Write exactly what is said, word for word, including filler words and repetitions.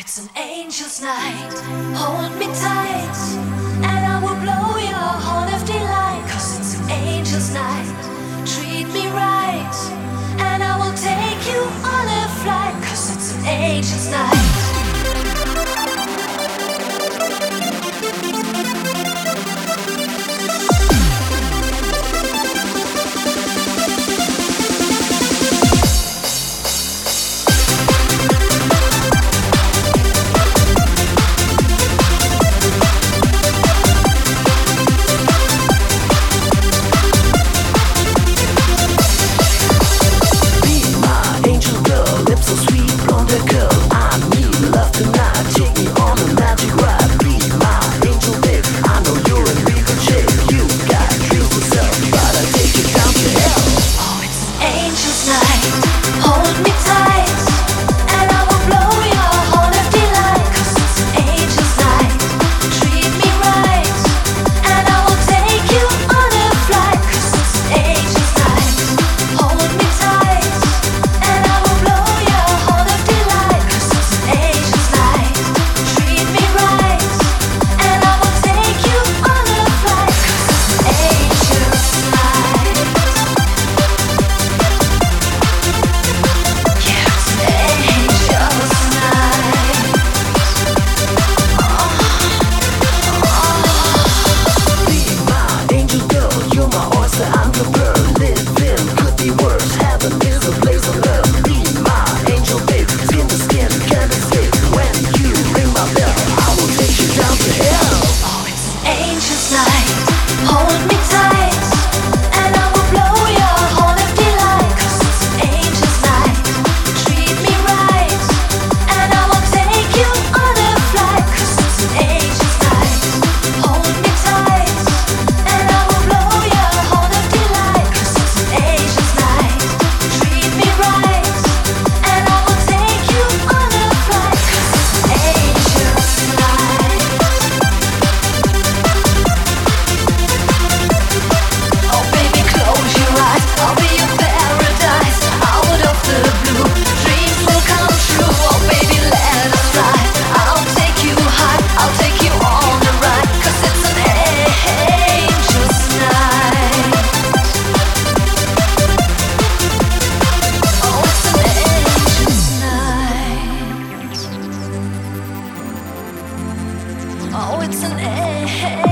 It's an angel's night. Hold me tight, and I will blow your horn of delight. 'Cause it's an angel's night. Treat me right, and I will take you on a flight. 'Cause it's an angel's night. Oh, it's an A.